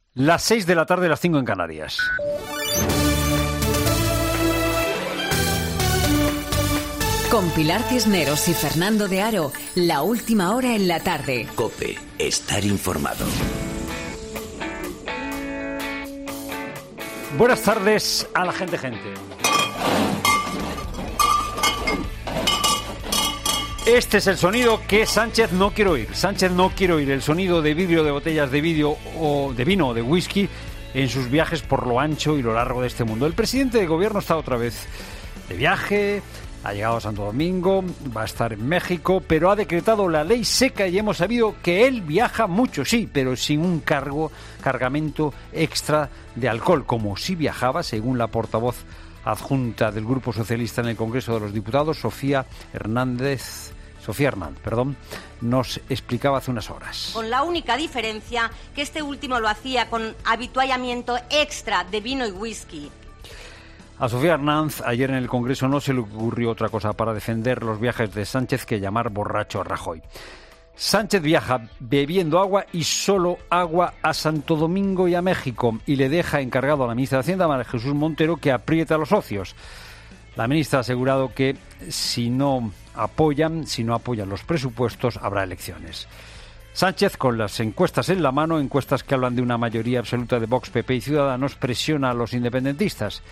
Las 6 de la tarde, las 5 en Canarias. Con Pilar Cisneros y Fernando de Aro, la última hora en la tarde. COPE, estar informado. Buenas tardes a la gente. Este es el sonido que Sánchez no quiere oír. Sánchez no quiere oír el sonido de vidrio de botellas de vidrio o de vino o de whisky en sus viajes por lo ancho y lo largo de este mundo. El presidente de gobierno está otra vez de viaje, ha llegado a Santo Domingo, va a estar en México, pero ha decretado la ley seca y hemos sabido que él viaja mucho, sí, pero sin un cargamento extra de alcohol, como si viajaba, según la portavoz adjunta del Grupo Socialista en el Congreso de los Diputados, Sofía Hernández, nos explicaba hace unas horas. Con la única diferencia que este último lo hacía con habituallamiento extra de vino y whisky. A Sofía Hernández ayer en el Congreso no se le ocurrió otra cosa para defender los viajes de Sánchez que llamar borracho a Rajoy. Sánchez viaja bebiendo agua y solo agua a Santo Domingo y a México y le deja encargado a la ministra de Hacienda, María Jesús Montero, que aprieta a los socios. La ministra ha asegurado que si no apoyan los presupuestos, habrá elecciones. Sánchez, con las encuestas en la mano, encuestas que hablan de una mayoría absoluta de Vox, PP y Ciudadanos, presiona a los independentistas.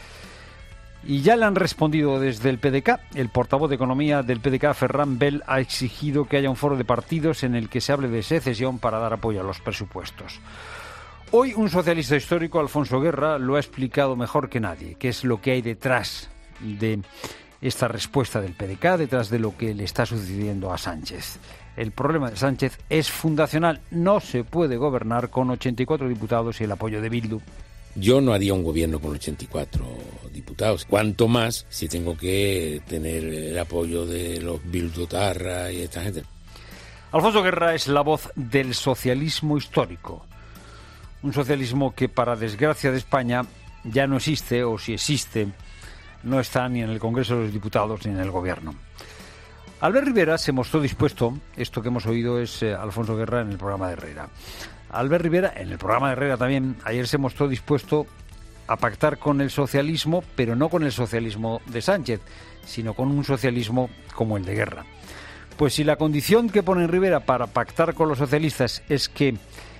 Y ya le han respondido desde el PDK. El portavoz de Economía del PDK, Ferran Bel, ha exigido que haya un foro de partidos en el que se hable de secesión para dar apoyo a los presupuestos. Hoy un socialista histórico, Alfonso Guerra, lo ha explicado mejor que nadie, qué es lo que hay detrás de esta respuesta del PDK, detrás de lo que le está sucediendo a Sánchez. El problema de Sánchez es fundacional. No se puede gobernar con 84 diputados y el apoyo de Bildu. Yo no haría un gobierno con 84 diputados. Cuanto más si tengo que tener el apoyo de los bildutarras y esta gente. Alfonso Guerra es la voz del socialismo histórico. Un socialismo que, para desgracia de España, ya no existe, o si existe, no está ni en el Congreso de los Diputados ni en el Gobierno. Albert Rivera se mostró dispuesto, esto que hemos oído es Alfonso Guerra en el programa de Herrera. Albert Rivera, en el programa de Herrera también, ayer se mostró dispuesto a pactar con el socialismo, pero no con el socialismo de Sánchez, sino con un socialismo como el de Guerra. Pues si la condición que pone Rivera para pactar con los socialistas es que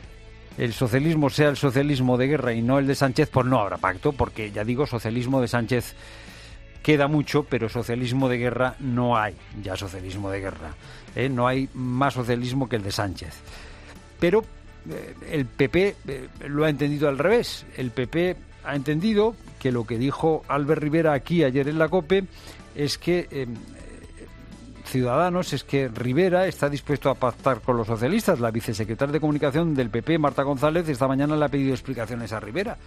el socialismo sea el socialismo de Guerra y no el de Sánchez, pues no habrá pacto, porque ya digo, socialismo de Sánchez queda mucho, pero socialismo de Guerra no hay, ya socialismo de Guerra. No hay más socialismo que el de Sánchez. Pero el PP lo ha entendido al revés. El PP ha entendido que lo que dijo Albert Rivera aquí ayer en la COPE es que Ciudadanos, es que Rivera está dispuesto a pactar con los socialistas. La vicesecretaria de Comunicación del PP, Marta González, esta mañana le ha pedido explicaciones a Rivera.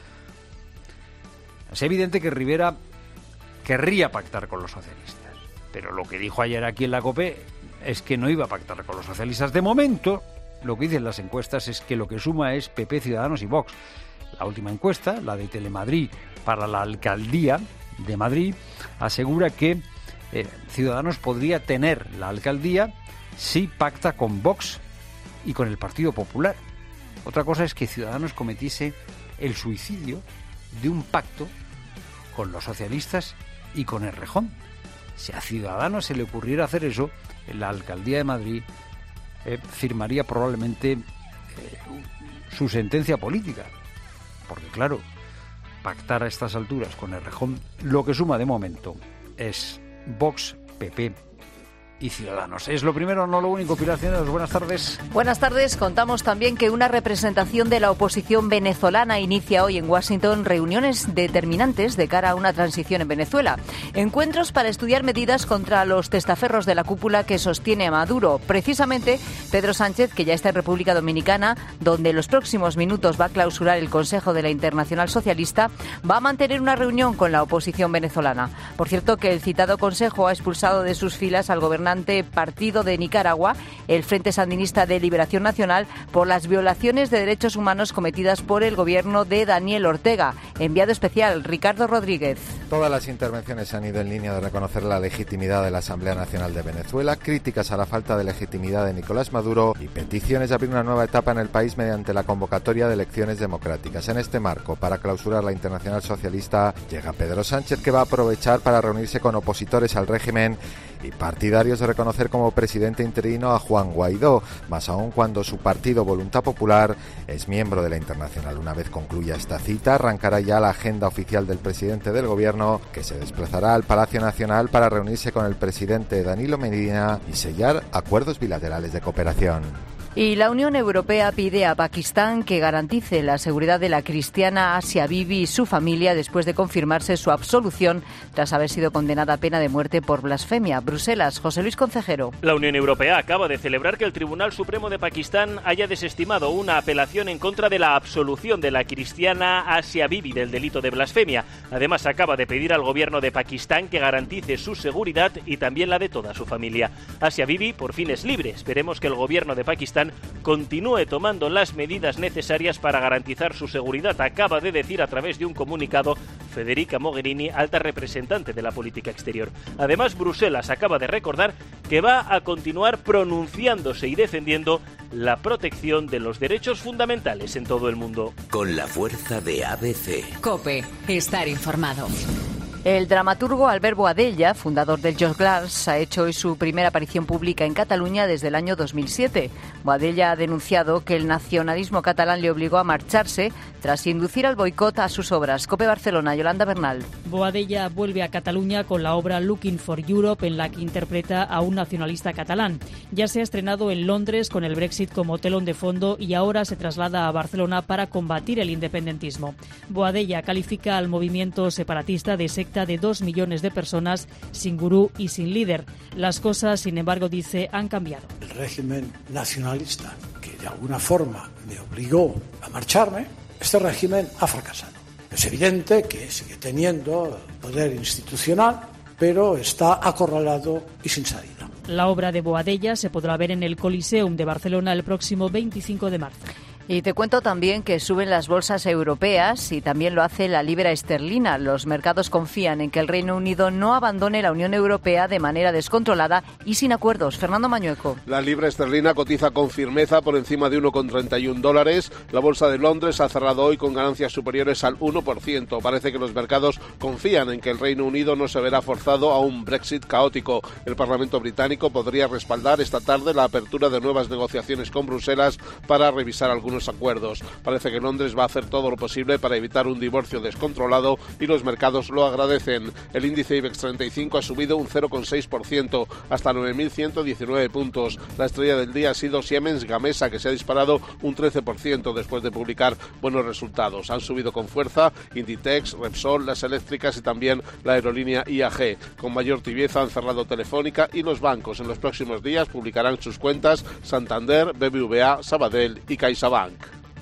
Es evidente que Rivera querría pactar con los socialistas, pero lo que dijo ayer aquí en la COPE es que no iba a pactar con los socialistas. De momento, lo que dicen las encuestas es que lo que suma es PP, Ciudadanos y Vox. La última encuesta, la de Telemadrid para la alcaldía de Madrid, asegura que Ciudadanos podría tener la alcaldía si pacta con Vox y con el Partido Popular. Otra cosa es que Ciudadanos cometiese el suicidio de un pacto con los socialistas y con Errejón. Si a Ciudadanos se le ocurriera hacer eso, en la alcaldía de Madrid firmaría probablemente su sentencia política. Porque claro, pactar a estas alturas con Errejón, lo que suma de momento es Vox, PP y Ciudadanos. Es lo primero, no lo único. Pilar Cisneros, buenas tardes. Buenas tardes. Contamos también que una representación de la oposición venezolana inicia hoy en Washington reuniones determinantes de cara a una transición en Venezuela. Encuentros para estudiar medidas contra los testaferros de la cúpula que sostiene a Maduro. Precisamente Pedro Sánchez, que ya está en República Dominicana, donde en los próximos minutos va a clausurar el Consejo de la Internacional Socialista, va a mantener una reunión con la oposición venezolana. Por cierto, que el citado Consejo ha expulsado de sus filas al gobernante gobernante partido de Nicaragua, el Frente Sandinista de Liberación Nacional, por las violaciones de derechos humanos cometidas por el gobierno de Daniel Ortega. Enviado especial, Ricardo Rodríguez. Todas las intervenciones han ido en línea de reconocer la legitimidad de la Asamblea Nacional de Venezuela, críticas a la falta de legitimidad de Nicolás Maduro y peticiones de abrir una nueva etapa en el país mediante la convocatoria de elecciones democráticas. En este marco, para clausurar la Internacional Socialista, llega Pedro Sánchez, que va a aprovechar para reunirse con opositores al régimen y partidarios de reconocer como presidente interino a Juan Guaidó, más aún cuando su partido Voluntad Popular es miembro de la Internacional. Una vez concluya esta cita, arrancará ya la agenda oficial del presidente del gobierno, que se desplazará al Palacio Nacional para reunirse con el presidente Danilo Medina y sellar acuerdos bilaterales de cooperación. Y la Unión Europea pide a Pakistán que garantice la seguridad de la cristiana Asia Bibi y su familia después de confirmarse su absolución tras haber sido condenada a pena de muerte por blasfemia. Bruselas, José Luis Concejero. La Unión Europea acaba de celebrar que el Tribunal Supremo de Pakistán haya desestimado una apelación en contra de la absolución de la cristiana Asia Bibi del delito de blasfemia. Además, acaba de pedir al gobierno de Pakistán que garantice su seguridad y también la de toda su familia. Asia Bibi por fin es libre. Esperemos que el gobierno de Pakistán continúe tomando las medidas necesarias para garantizar su seguridad, acaba de decir a través de un comunicado Federica Mogherini, alta representante de la política exterior. Además, Bruselas acaba de recordar que va a continuar pronunciándose y defendiendo la protección de los derechos fundamentales en todo el mundo. Con la fuerza de ABC. COPE. Estar informado. El dramaturgo Albert Boadella, fundador del Jocs Clars, ha hecho hoy su primera aparición pública en Cataluña desde el año 2007. Boadella ha denunciado que el nacionalismo catalán le obligó a marcharse tras inducir al boicot a sus obras. COPE Barcelona, Yolanda Bernal. Boadella vuelve a Cataluña con la obra Looking for Europe, en la que interpreta a un nacionalista catalán. Ya se ha estrenado en Londres con el Brexit como telón de fondo y ahora se traslada a Barcelona para combatir el independentismo. Boadella califica al movimiento separatista de secta de 2 millones de personas sin gurú y sin líder. Las cosas, sin embargo, dice, han cambiado. El régimen nacionalista, que de alguna forma me obligó a marcharme, este régimen ha fracasado. Es evidente que sigue teniendo poder institucional, pero está acorralado y sin salida. La obra de Boadella se podrá ver en el Coliseum de Barcelona el próximo 25 de marzo. Y te cuento también que suben las bolsas europeas y también lo hace la libra esterlina. Los mercados confían en que el Reino Unido no abandone la Unión Europea de manera descontrolada y sin acuerdos. Fernando Mañueco. La libra esterlina cotiza con firmeza por encima de $1,31. La bolsa de Londres ha cerrado hoy con ganancias superiores al 1%. Parece que los mercados confían en que el Reino Unido no se verá forzado a un Brexit caótico. El Parlamento británico podría respaldar esta tarde la apertura de nuevas negociaciones con Bruselas para revisar algunos acuerdos. Parece que Londres va a hacer todo lo posible para evitar un divorcio descontrolado y los mercados lo agradecen. El índice IBEX 35 ha subido un 0,6% hasta 9.119 puntos. La estrella del día ha sido Siemens Gamesa, que se ha disparado un 13% después de publicar buenos resultados. Han subido con fuerza Inditex, Repsol, las eléctricas y también la aerolínea IAG. Con mayor tibieza han cerrado Telefónica y los bancos. En los próximos días publicarán sus cuentas Santander, BBVA, Sabadell y CaixaBank.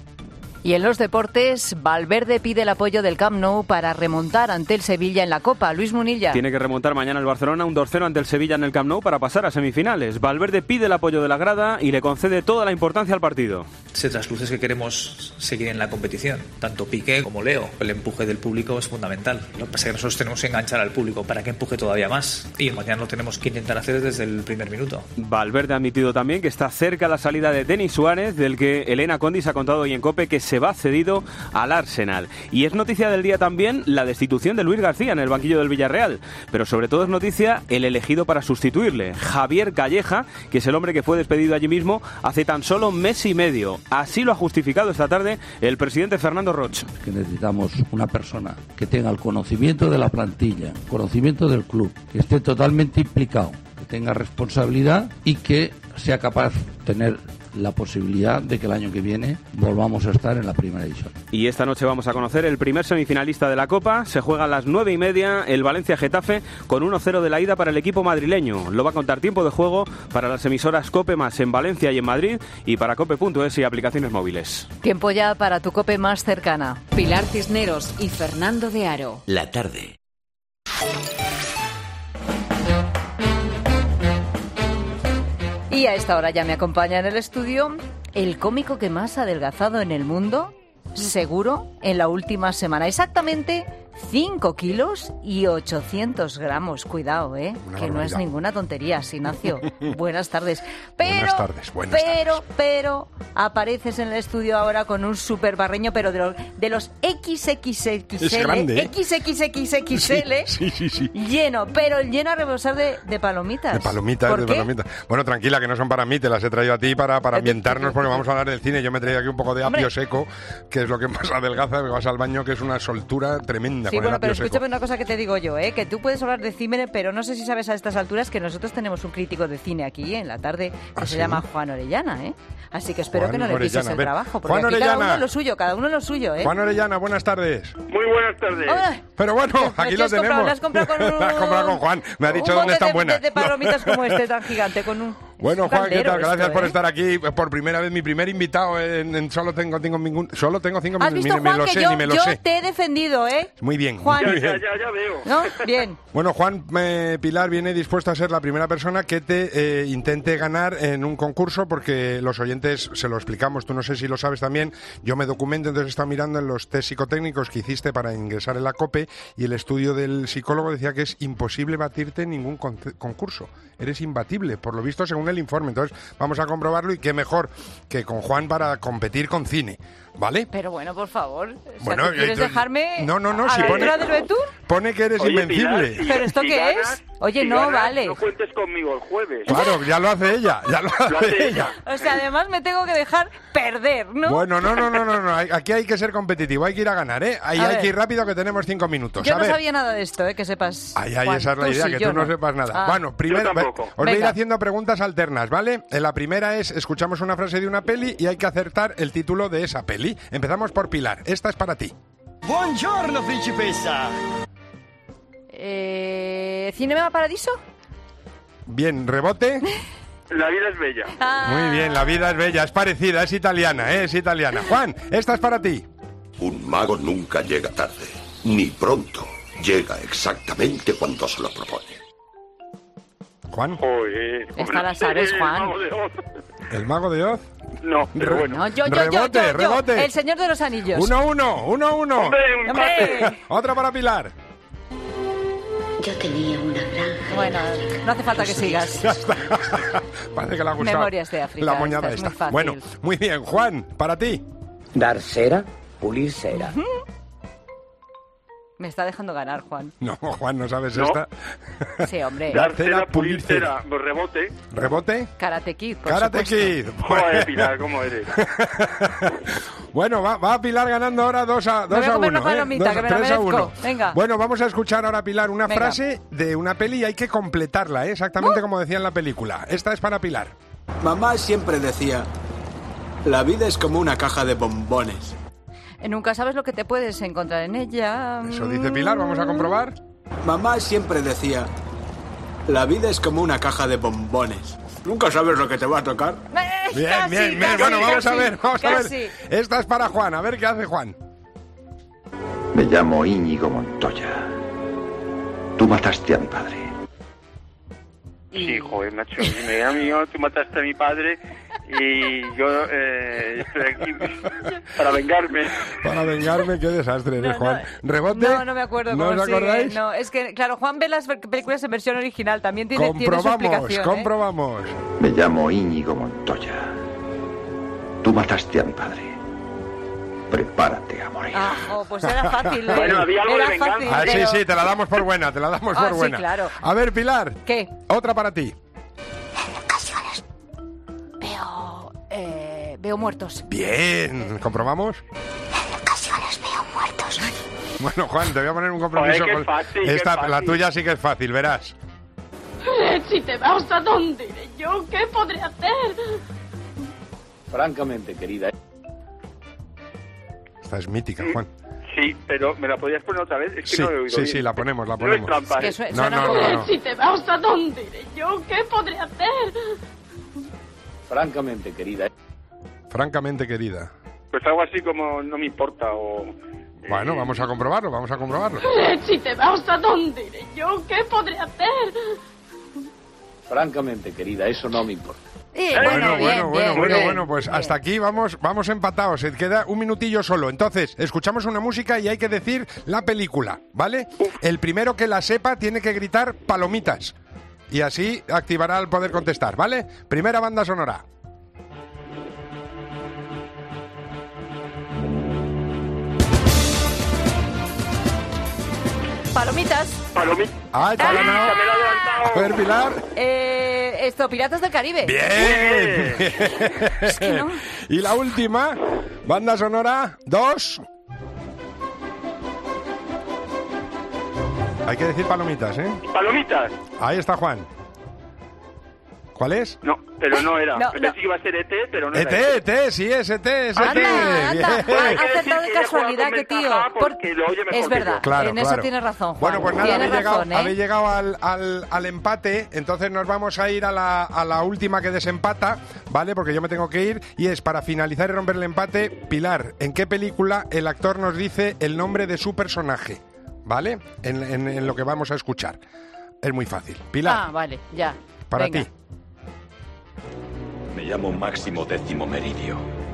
Y en los deportes, Valverde pide el apoyo del Camp Nou para remontar ante el Sevilla en la Copa. Luis Munilla. Tiene que remontar mañana el Barcelona un 2-0 ante el Sevilla en el Camp Nou para pasar a semifinales. Valverde pide el apoyo de la grada y le concede toda la importancia al partido. Se trasluce que queremos seguir en la competición, tanto Piqué como Leo. El empuje del público es fundamental. Lo que pasa es que nosotros tenemos que enganchar al público para que empuje todavía más. Y mañana lo tenemos que intentar hacer desde el primer minuto. Valverde ha admitido también que está cerca la salida de Denis Suárez, del que Elena Condis ha contado hoy en COPE que se va cedido al Arsenal. Y es noticia del día también la destitución de Luis García en el banquillo del Villarreal, pero sobre todo es noticia el elegido para sustituirle, Javier Calleja, que es el hombre que fue despedido allí mismo hace tan solo mes y medio. Así lo ha justificado esta tarde el presidente Fernando Roch. Que necesitamos una persona que tenga el conocimiento de la plantilla, conocimiento del club, que esté totalmente implicado, que tenga responsabilidad y que sea capaz de tener la posibilidad de que el año que viene volvamos a estar en la primera división. Y esta noche vamos a conocer el primer semifinalista de la Copa. Se juega a las 9:30 el Valencia-Getafe con 1-0 de la ida para el equipo madrileño. Lo va a contar Tiempo de Juego para las emisoras COPE más en Valencia y en Madrid y para cope.es y aplicaciones móviles. Tiempo ya para tu COPE más cercana. Pilar Cisneros y Fernando de Aro. La tarde. Y a esta hora ya me acompaña en el estudio el cómico que más ha adelgazado en el mundo, seguro, en la última semana. Exactamente 5 kilos y 800 gramos. Cuidado, que no es ninguna tontería, Ignacio. Buenas tardes. Buenas tardes. Pero apareces en el estudio ahora con un súper barreño, pero de los XXXL, es grande, XXXXL, sí. lleno a rebosar de palomitas. De palomitas. Bueno, tranquila, que no son para mí, te las he traído a ti para ambientarnos, porque vamos a hablar del cine. Yo me he traído aquí un poco de apio seco, que es lo que más adelgaza, me vas al baño, que es una soltura tremenda. Sí, bueno, pero escúchame una cosa que te digo yo, que tú puedes hablar de cine, pero no sé si sabes a estas alturas que nosotros tenemos un crítico de cine aquí en la tarde que se llama Juan Orellana, Así que espero que no le pises el trabajo, porque aquí cada uno lo suyo, Juan Orellana, buenas tardes. Muy buenas tardes. Hola. Pero bueno, aquí lo tenemos. ¿Lo has comprado con Lo has comprado con Juan. Me ha dicho dónde están buenas. De palomitas como este tan gigante, con un... Bueno, Juan, ¿qué tal? Gracias por estar aquí por primera vez, mi primer invitado en Solo tengo 5 minutos. ¿Has visto, Juan, que yo te he defendido, Muy bien. Juan. Muy bien. Ya veo. ¿No? Bien. Bueno, Juan, Pilar viene dispuesto a ser la primera persona que te intente ganar en un concurso, porque los oyentes se lo explicamos, tú no sé si lo sabes también, yo me documento, entonces he estado mirando en los test psicotécnicos que hiciste para ingresar en la COPE, y el estudio del psicólogo decía que es imposible batirte en ningún concurso. Eres imbatible, por lo visto, según el informe. Entonces, vamos a comprobarlo, y qué mejor que con Juan para competir con cine, ¿vale? Pero bueno, por favor, bueno, ¿quieres dejarme No, a si la altura del betún? Pone que eres invencible. Pilar, ¿Pero esto qué ganas, es? Oye, no, ganas, vale. No cuentes conmigo el jueves. Claro, ya lo hace ella, O sea, además me tengo que dejar perder, ¿no? Bueno, no. Aquí hay que ser competitivo, hay que ir a ganar, Ahí hay que ir rápido, que tenemos 5 minutos. Yo no sabía nada de esto, que sepas. Ahí, Juan, esa es la idea, sí, que tú no sepas nada. Bueno, primero os voy a ir haciendo preguntas alternas, ¿vale? La primera es, escuchamos una frase de una peli y hay que acertar el título de esa peli. Empezamos por Pilar, esta es para ti. Buongiorno, principessa. ¿Cinema Paradiso? Bien, rebote. La vida es bella. Muy bien, la vida es bella, es parecida, es italiana, es italiana. Juan, esta es para ti. Un mago nunca llega tarde, ni pronto. Llega exactamente cuando se lo propone. Juan. Esta la sabes, Juan. ¿El mago de Oz? No, pero bueno. No, yo. Rebote. El Señor de los Anillos. 1-1. ¡Hombre! Otra para Pilar. Yo tenía una granja. Bueno, no hace falta que sigas. Ya está. Parece que le ha gustado. Memorias de África. La moñada esta. esta. Bueno, muy bien. Juan, para ti. Dar cera, pulir cera. Me está dejando ganar, Juan. No, Juan, ¿no sabes esta? Sí, hombre. Dar cera, pulir cera. Rebote. ¿Rebote? Karate Kid, por Karate Kid. Joder, Pilar, ¿cómo eres? Bueno, va Pilar ganando ahora 2-1. Me voy a comer una palomita, que me la merezco. Venga. Bueno, vamos a escuchar ahora, Pilar, una frase de una peli y hay que completarla, exactamente como decía en la película. Esta es para Pilar. Mamá siempre decía, la vida es como una caja de bombones. Nunca sabes lo que te puedes encontrar en ella. Eso dice Pilar, vamos a comprobar. Mamá siempre decía, la vida es como una caja de bombones. Nunca sabes lo que te va a tocar. Bien. Bueno, vamos a ver. Esta es para Juan, a ver qué hace Juan. Me llamo Íñigo Montoya. Tú mataste a mi padre. Sí, joder, macho, dime, amigo, tú mataste a mi padre y yo estoy aquí para vengarme. Para vengarme, qué desastre eres, Juan. ¿Rebote? No me acuerdo. ¿No os acordáis? No, es que, claro, Juan ve las películas en versión original, también tiene su explicación. Comprobamos. Me llamo Íñigo Montoya. Tú mataste a mi padre. Prepárate a morir. Pues era fácil. Bueno, había algo de venganza. Sí, te la damos por buena, Sí, claro. A ver, Pilar. ¿Qué? Otra para ti. En ocasiones veo muertos. Bien, ¿comprobamos? En ocasiones veo muertos. Bueno, Juan, te voy a poner un compromiso. Joder, qué fácil. La tuya sí que es fácil, verás. Si te vas, ¿a dónde iré yo? ¿Qué podré hacer? Francamente, querida. Esta es mítica, Juan. Sí, pero ¿me la podías poner otra vez? Es que no he oído bien. Sí, la ponemos. No es trampa. Es que No. Si te vas, ¿a dónde iré yo? ¿Qué podré hacer? Francamente, querida. Francamente, querida. Pues algo así como no me importa o... Bueno, vamos a comprobarlo. Si te vas, ¿a dónde iré yo? ¿Qué podré hacer? Francamente, querida, eso no me importa. Bueno, pues hasta aquí vamos empatados. Se queda un minutillo solo. Entonces, escuchamos una música y hay que decir la película, ¿vale? El primero que la sepa tiene que gritar palomitas. Y así activará el poder contestar, ¿vale? Primera banda sonora. Palomitas. ¡Ay, te ha ganado! A ver, Pilar. Piratas del Caribe. ¡Bien! Es que no. Y la última, banda sonora 2. Hay que decir palomitas, ¿eh? Palomitas. Ahí está Juan. ¿Cuál es? No, pero no era. No, Pensé que iba a ser ET, pero no ET, era ET, sí es ET, es ET. Anda. Bien. Ha acertado de casualidad, que tío. Porque lo oye mejor Es verdad, que Claro, en eso claro. tienes razón, Juan. Bueno, pues nada, Tienes habéis llegado al empate, entonces nos vamos a ir a la última que desempata, ¿vale? Porque yo me tengo que ir, y es para finalizar y romper el empate. Pilar, ¿en qué película el actor nos dice el nombre de su personaje? ¿Vale? En lo que vamos a escuchar. Es muy fácil. Pilar. Vale, ya. Para Venga. ti. Me llamo Máximo Décimo Meridio.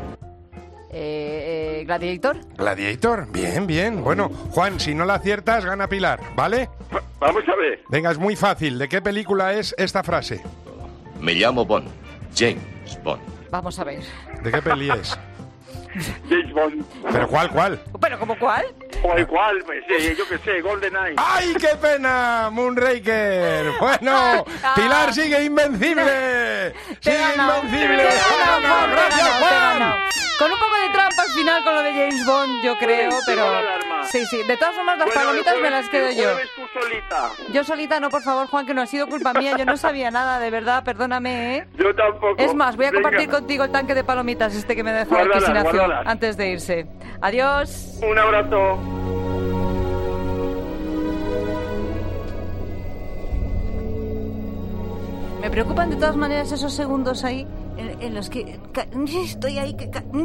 Gladiator. Gladiator, bien. Bueno, Juan, si no la aciertas, gana Pilar, ¿vale? Vamos a ver. Venga, es muy fácil. ¿De qué película es esta frase? Me llamo Bond. James Bond. Vamos a ver. ¿De qué peli es? James Bond. ¿Pero cuál? ¿Pero como cuál? ¿Cuál? Pues, yo qué sé, GoldenEye. ¡Ay, qué pena! Moonraker. Bueno, Pilar sigue invencible. Sigue invencible. Gracias, Juan. Con un poco de trampa al final con lo de James Bond, yo creo, pero... Sí. De todas formas, las palomitas me las quedo yo. Tú solita. Yo solita no, por favor, Juan, que no ha sido culpa mía. Yo no sabía nada, de verdad, perdóname, ¿eh? Yo tampoco. Es más, voy a compartir Venga. contigo el tanque de palomitas que me dejó aquí sin acción antes de irse. Adiós. Un abrazo. Me preocupan de todas maneras esos segundos ahí en los que estoy ahí.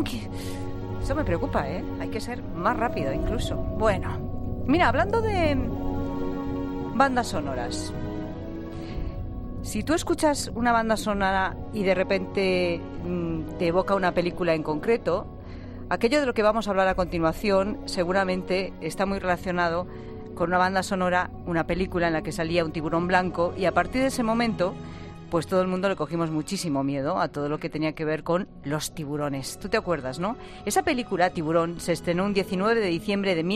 Eso me preocupa, ¿eh? Hay que ser más rápido incluso. Bueno, mira, hablando de bandas sonoras. Si tú escuchas una banda sonora y de repente te evoca una película en concreto, aquello de lo que vamos a hablar a continuación seguramente está muy relacionado con una banda sonora, una película en la que salía un tiburón blanco, y a partir de ese momento, pues todo el mundo le cogimos muchísimo miedo a todo lo que tenía que ver con los tiburones. ¿Tú te acuerdas, no? Esa película, Tiburón, se estrenó un 19 de diciembre de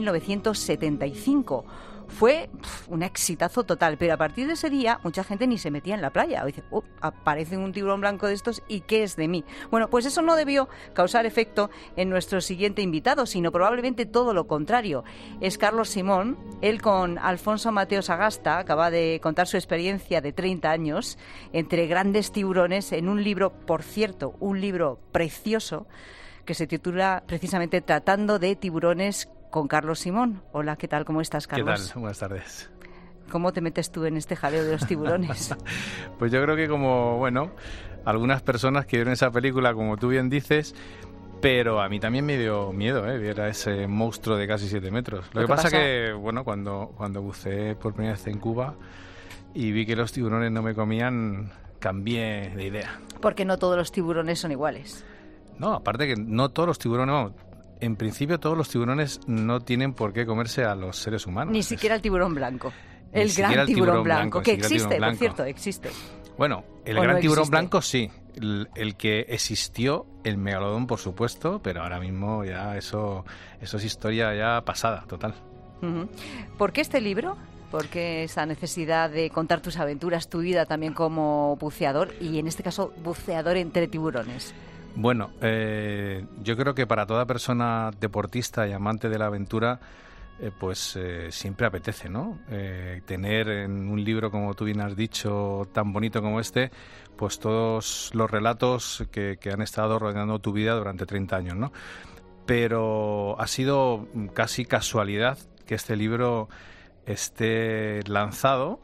1975. Fue un exitazo total, pero a partir de ese día mucha gente ni se metía en la playa. O dice, aparece un tiburón blanco de estos y ¿qué es de mí? Bueno, pues eso no debió causar efecto en nuestro siguiente invitado, sino probablemente todo lo contrario. Es Carlos Simón. Él, con Alfonso Mateo Sagasta, acaba de contar su experiencia de 30 años entre grandes tiburones en un libro, por cierto, un libro precioso que se titula precisamente Tratando de tiburones con Carlos Simón. Hola, ¿qué tal? ¿Cómo estás, Carlos? ¿Qué tal? Buenas tardes. ¿Cómo te metes tú en este jaleo de los tiburones? Pues yo creo que algunas personas que vieron esa película, como tú bien dices, pero a mí también me dio miedo, ver a ese monstruo de casi 7 metros. Lo que pasa que, cuando buceé por primera vez en Cuba y vi que los tiburones no me comían, cambié de idea. Porque no todos los tiburones son iguales. No, aparte que no todos los tiburones... En principio, todos los tiburones no tienen por qué comerse a los seres humanos. Ni siquiera el tiburón blanco. El gran tiburón blanco, que existe, por cierto, existe. Bueno, el gran tiburón blanco sí. El que existió, el megalodón, por supuesto, pero ahora mismo ya eso es historia ya pasada, total. Uh-huh. ¿Por qué este libro? ¿Por qué esa necesidad de contar tus aventuras, tu vida también como buceador, y en este caso buceador entre tiburones? Bueno, yo creo que para toda persona deportista y amante de la aventura, siempre apetece, ¿no? Tener en un libro, como tú bien has dicho, tan bonito como este, pues todos los relatos que han estado rodeando tu vida durante 30 años, ¿no? Pero ha sido casi casualidad que este libro esté lanzado.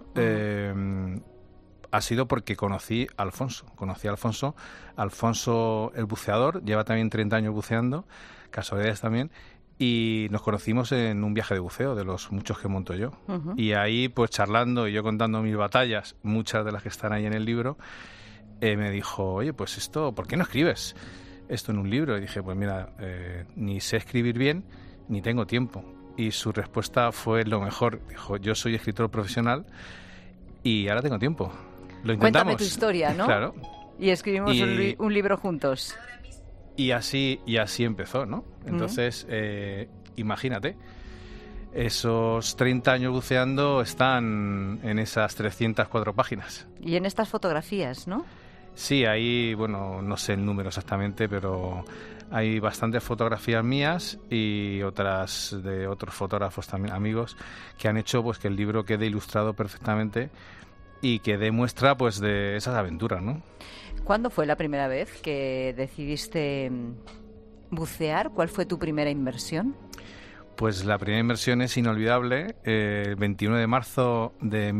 Ha sido porque conocí a Alfonso. Alfonso, el buceador, lleva también 30 años buceando, casualidades también, y nos conocimos en un viaje de buceo, de los muchos que monto yo. Uh-huh. Y ahí, pues charlando y yo contando mis batallas, muchas de las que están ahí en el libro, me dijo, oye, pues esto, ¿por qué no escribes esto en un libro? Y dije, pues mira, ni sé escribir bien, ni tengo tiempo. Y su respuesta fue lo mejor. Dijo, yo soy escritor profesional y ahora tengo tiempo. Lo intentamos. Cuéntame tu historia, ¿no? Claro. Y escribimos un libro juntos. Y así empezó, ¿no? Entonces, imagínate, esos 30 años buceando están en esas 304 páginas. Y en estas fotografías, ¿no? Sí, ahí, bueno, no sé el número exactamente, pero hay bastantes fotografías mías y otras de otros fotógrafos también, amigos, que han hecho pues que el libro quede ilustrado perfectamente y que dé muestra pues de esas aventuras, ¿no? ¿Cuándo fue la primera vez que decidiste bucear? ¿Cuál fue tu primera inmersión? Pues la primera inmersión es inolvidable. El 21 de marzo de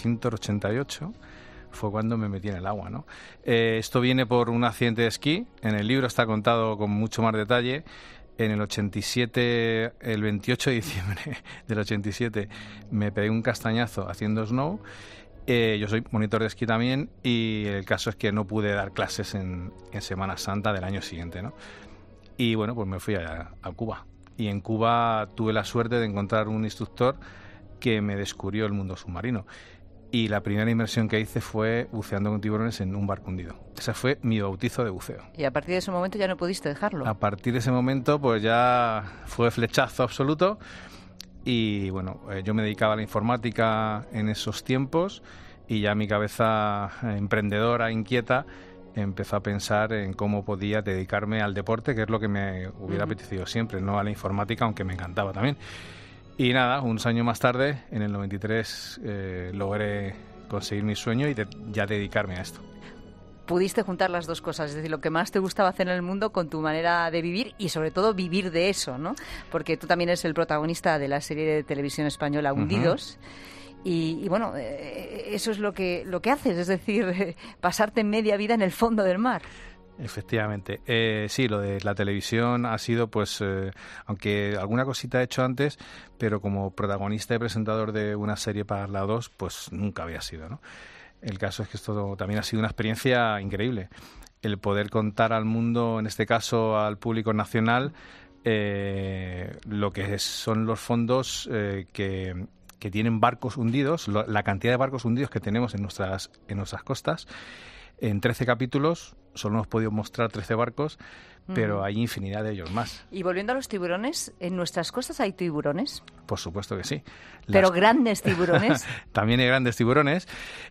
1988 fue cuando me metí en el agua, ¿no? Esto viene por un accidente de esquí. En el libro está contado con mucho más detalle. En el 87, el 28 de diciembre del 87, me pegué un castañazo haciendo snow. Yo soy monitor de esquí también y el caso es que no pude dar clases en Semana Santa del año siguiente, ¿no? Y bueno, pues me fui a Cuba. Y en Cuba tuve la suerte de encontrar un instructor que me descubrió el mundo submarino. Y la primera inmersión que hice fue buceando con tiburones en un barco hundido. Ese fue mi bautizo de buceo. Y a partir de ese momento ya no pudiste dejarlo. A partir de ese momento pues ya fue flechazo absoluto. Y bueno, yo me dedicaba a la informática en esos tiempos y ya mi cabeza emprendedora, inquieta, empezó a pensar en cómo podía dedicarme al deporte, que es lo que me hubiera apetecido siempre, no a la informática, aunque me encantaba también. Y nada, unos años más tarde, en el 93, logré conseguir mi sueño y ya dedicarme a esto. Pudiste juntar las dos cosas, es decir, lo que más te gustaba hacer en el mundo con tu manera de vivir y sobre todo vivir de eso, ¿no? Porque tú también eres el protagonista de la serie de televisión española Hundidos. Y bueno, eso es lo que haces, es decir, pasarte media vida en el fondo del mar. Efectivamente. Sí, lo de la televisión ha sido, pues, aunque alguna cosita he hecho antes, pero como protagonista y presentador de una serie para la 2, pues nunca había sido, ¿no? El caso es que esto también ha sido una experiencia increíble. El poder contar al mundo, en este caso al público nacional, lo que son los fondos que tienen barcos hundidos, la cantidad de barcos hundidos que tenemos en nuestras costas. En 13 capítulos solo hemos podido mostrar 13 barcos, pero hay infinidad de ellos más. Y volviendo a los tiburones, ¿en nuestras costas hay tiburones? Por supuesto que sí. ¿Pero grandes tiburones? También hay grandes tiburones.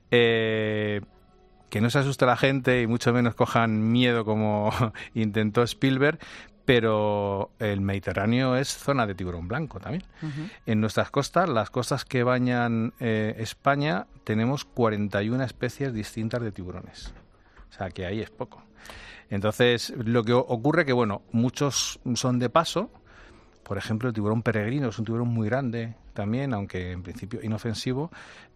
Que no se asuste la gente y mucho menos cojan miedo como intentó Spielberg, pero el Mediterráneo es zona de tiburón blanco también. En nuestras costas, las costas que bañan España, tenemos 41 especies distintas de tiburones. O sea, que ahí es poco. Entonces, lo que ocurre que, bueno, muchos son de paso. Por ejemplo, el tiburón peregrino es un tiburón muy grande también, aunque en principio inofensivo,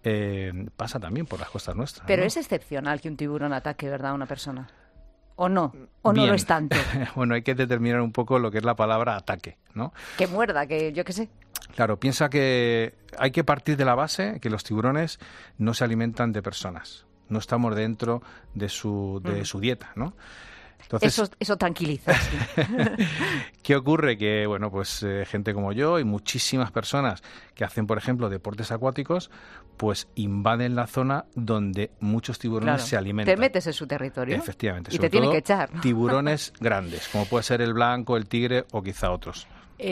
pasa también por las costas nuestras. Pero ¿no? Es excepcional que un tiburón ataque, ¿verdad?, a una persona. ¿O no? ¿O no lo es tanto? Bueno, hay que determinar un poco lo que es la palabra ataque, ¿no? Que muerda, que yo qué sé. Claro, piensa que hay que partir de la base que los tiburones no se alimentan de personas. No estamos dentro de su dieta, ¿no? Entonces, eso tranquiliza. Sí. ¿Qué ocurre? Que, bueno, pues gente como yo y muchísimas personas que hacen, por ejemplo, deportes acuáticos, pues invaden la zona donde muchos tiburones se alimentan. Te metes en su territorio. Efectivamente. Y te tienen que echar. Tiburones grandes, como puede ser el blanco, el tigre o quizá otros.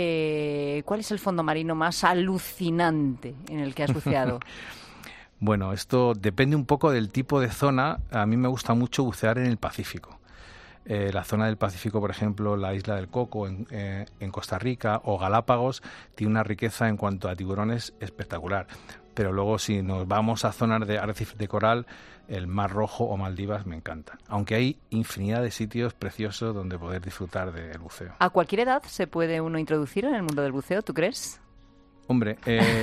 ¿Cuál es el fondo marino más alucinante en el que has buceado? Bueno, esto depende un poco del tipo de zona. A mí me gusta mucho bucear en el Pacífico. La zona del Pacífico, por ejemplo, la isla del Coco en Costa Rica o Galápagos, tiene una riqueza en cuanto a tiburones espectacular. Pero luego si nos vamos a zonas de arrecifes de coral, el Mar Rojo o Maldivas me encantan. Aunque hay infinidad de sitios preciosos donde poder disfrutar del buceo. ¿A cualquier edad se puede uno introducir en el mundo del buceo, tú crees? Hombre,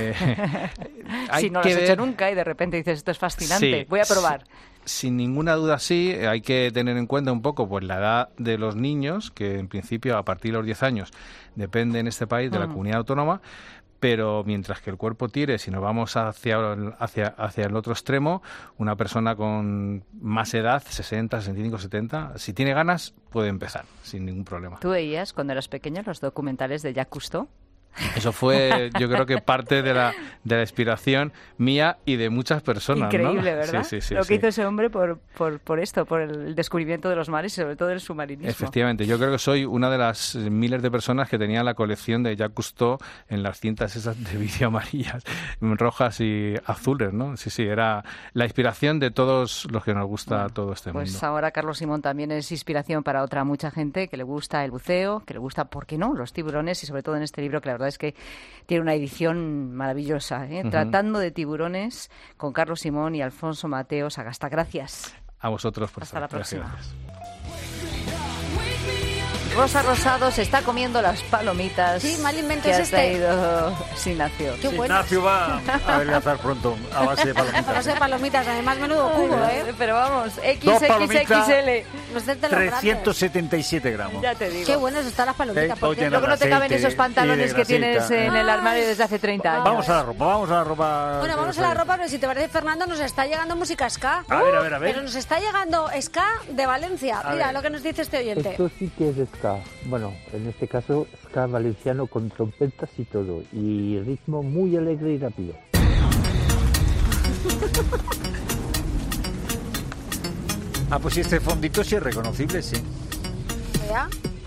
si no lo has hecho nunca y de repente dices, esto es fascinante, sí, voy a probar. Sin ninguna duda sí, hay que tener en cuenta un poco pues la edad de los niños, que en principio a partir de los 10 años depende en este país de la comunidad autónoma, pero mientras que el cuerpo tire, si nos vamos hacia el otro extremo, una persona con más edad, 60, 65, 70, si tiene ganas, puede empezar sin ningún problema. ¿Tú veías cuando eras pequeño los documentales de Jacques Cousteau? Eso fue, yo creo que parte de la inspiración mía y de muchas personas. Increíble, ¿no? ¿verdad? Sí, Lo que hizo ese hombre por el descubrimiento de los mares y sobre todo del submarinismo. Efectivamente, yo creo que soy una de las miles de personas que tenía la colección de Jacques Cousteau en las cintas esas de vídeo amarillas, rojas y azules, ¿no? Sí, era la inspiración de todos los que nos gusta todo este mundo. Pues ahora Carlos Simón también es inspiración para mucha gente que le gusta el buceo, que le gusta, ¿por qué no?, los tiburones, y sobre todo en este libro que la verdad es que tiene una edición maravillosa, ¿eh? Tratando de tiburones, con Carlos Simón y Alfonso Mateo Sagasta. Gracias. A vosotros por Hasta la próxima. Gracias. Rosa Rosado se está comiendo las palomitas. Sí, mal invento que es ha este. traído Ignacio. Ignacio va a adelgazar pronto a base de palomitas. A base de palomitas, además menudo cubo, ¿eh? Pero vamos, Dos palomitas, XXXL. 377 gramos. Ya te digo. Qué buenas están las palomitas. Porque luego no te caben esos pantalones que tienes en el armario desde hace 30 años. Vamos a la ropa, Bueno, vamos a la ropa, pero si te parece, Fernando, nos está llegando música ska. A ver. Pero nos está llegando ska de Valencia. Mira lo que nos dice este oyente. Esto sí que es ska. Bueno, en este caso, ska valenciano con trompetas y todo. Y ritmo muy alegre y rápido. Pues este fondito sí es reconocible, sí. ¿Ya?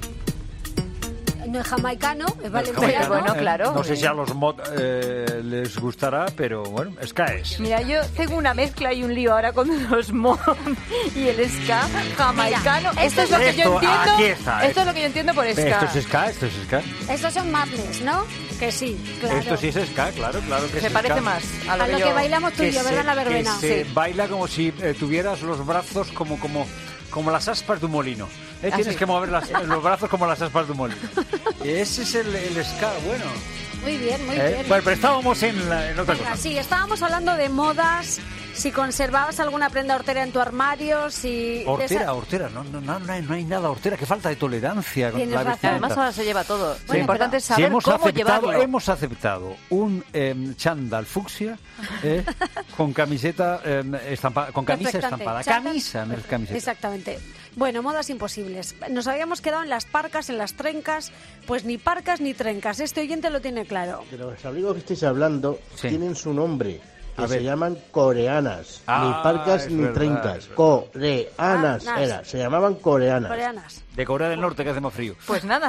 No es jamaicano, es valenciano. Bueno, claro. No sé si a los mod les gustará, pero bueno, ska es. Mira, yo tengo una mezcla y un lío ahora con los mod y el ska jamaicano. Mira, esto es lo que yo entiendo. Aquí está, esto es lo que yo entiendo por ska. Esto es ska. Estos son madness, ¿no? Que sí, claro. Esto sí es ska, claro que se es parece ska. más a lo que bailamos tú y yo, ¿verdad? En la verbena. Que se baila como si tuvieras los brazos como las aspas de un molino. Tienes que mover los brazos como las aspas de un molino. Ese es el ska, bueno. Muy bien. Bueno, pero estábamos en otra cosa. Sí, estábamos hablando de modas, si conservabas alguna prenda hortera en tu armario, si... Hortera, no hay nada hortera, que falta de tolerancia con la vestimenta. Además ahora se lleva todo. Bueno, lo importante es saber cómo llevarlo. Hemos aceptado un chándal fucsia con camiseta estampada, con camisa estampada. Camisa, no es camiseta. Exactamente. Bueno, modas imposibles. Nos habíamos quedado en las parcas, en las trencas, pues ni parcas ni trencas. Este oyente lo tiene claro. De los abrigos que estáis hablando tienen su nombre. Que se llaman coreanas. Ni parcas ni trencas. Coreanas se llamaban coreanas. De Corea del Norte, que hace más frío. Pues nada.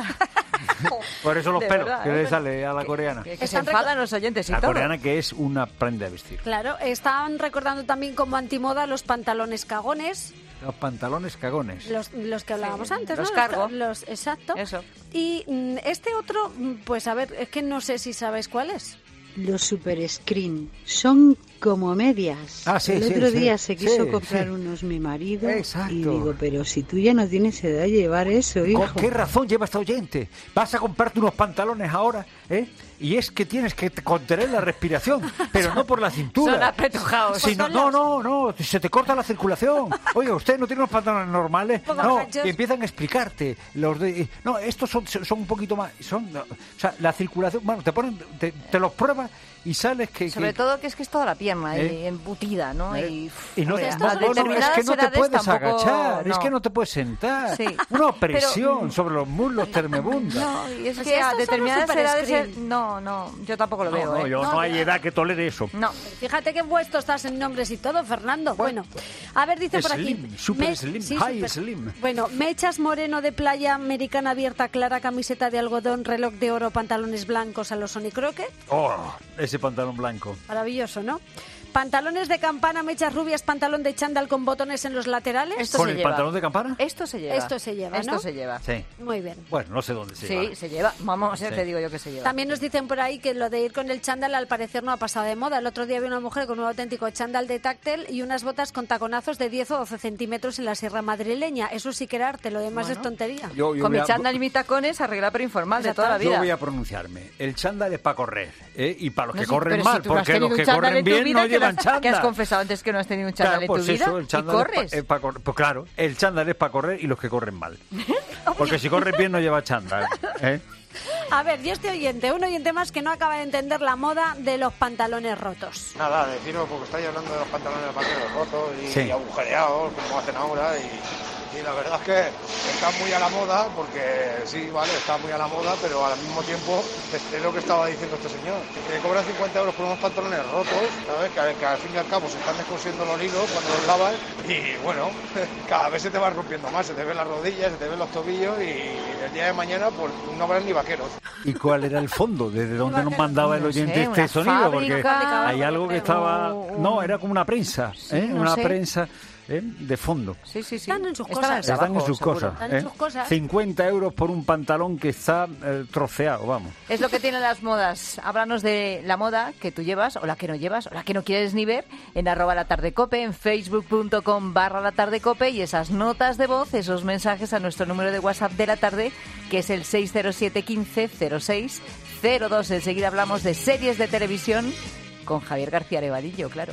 Por eso los De pelos verdad, que le sale a la coreana. Que se enfadan los oyentes y la todo. La coreana, que es una prenda de vestir. Claro, estaban recordando también como antimoda los pantalones cagones. Los pantalones cagones. Los que hablábamos antes, los ¿no? cargo. Exacto. Eso. Y este otro, pues a ver, es que no sé si sabéis cuál es. Los super screen son como medias. El otro día se quiso comprar unos mi marido. Exacto. Y digo, pero si tú ya no tienes edad de llevar eso, hijo. ¿Con qué razón lleva este oyente? Vas a comprarte unos pantalones ahora, y es que tienes que contener la respiración, pero no por la cintura. Son apretujados. No, se te corta la circulación. Oiga, ¿usted no tiene unos pantalones normales? No, y empiezan a explicarte. Estos son un poquito más... O sea, la circulación... Bueno, te los pruebas y sales que... Sobre todo que es toda la pierna y embutida, ¿no? Y no, hombre, es que no te puedes tampoco, agachar, es que no te puedes sentar. Sí. Una opresión sobre los muslos termebundos. No, y es Pues que a estos determinadas son los edades... No, yo tampoco lo veo. No hay edad que tolere eso. No. Fíjate qué puesto estás en nombres y todo, Fernando. Bueno, a ver, dice por aquí... Slim. Bueno, mechas moreno de playa, americana abierta clara, camiseta de algodón, reloj de oro, pantalones blancos a los Sony Croque. Oh, ese pantalón blanco. Maravilloso, ¿no? Pantalones de campana, mechas rubias, pantalón de chándal con botones en los laterales. ¿Con el pantalón de campana? Esto se lleva. ¿no? Esto se lleva. Sí. Muy bien. Bueno, no sé dónde se lleva. Sí, se lleva. Vamos, te digo yo que se lleva. También nos dicen por ahí que lo de ir con el chándal al parecer no ha pasado de moda. El otro día vi una mujer con un auténtico chándal de táctil y unas botas con taconazos de 10 o 12 centímetros en la sierra madrileña. Eso sí que era arte, lo demás es tontería. Con mi chándal y mi tacones, arreglar pero informal de toda la vida. Yo voy a pronunciarme. El chándal es para correr, y para los que corren mal, porque los que corren bien no llevan chándal. ¿Qué has confesado antes que no has tenido un chándal en tu vida? Eso, el chándal ¿Y corres? pues claro, el chándal es para correr y los que corren mal. Porque si corre bien no lleva chándal, ¿eh? A ver, y un oyente más que no acaba de entender la moda de los pantalones rotos. Nada, deciros, porque estáis hablando de los pantalones vaqueros rotos y agujereados, como hacen ahora, y la verdad es que está muy a la moda, porque sí, vale, está muy a la moda, pero al mismo tiempo es lo que estaba diciendo este señor. Que cobran 50 euros por unos pantalones rotos, ¿sabes? Que al fin y al cabo se están descosiendo los hilos cuando los lavas, y bueno, cada vez se te va rompiendo más, se te ven las rodillas, se te ven los tobillos, y el día de mañana pues no habrán ni vaqueros. ¿Y cuál era el fondo? ¿Desde dónde nos mandaba el oyente este sonido? Porque hay algo que estaba... No, era como una prensa, una prensa... de fondo. Sí. Están en sus cosas. Están en sus cosas. 50 euros por un pantalón que está troceado, vamos. Es lo que tienen las modas. Háblanos de la moda que tú llevas, o la que no llevas, o la que no quieres ni ver, en @latardecope, en facebook.com/latardecope, y esas notas de voz, esos mensajes a nuestro número de WhatsApp de la tarde, que es el 607 15 06 02. Enseguida hablamos de series de televisión con Javier García Arevadillo, claro.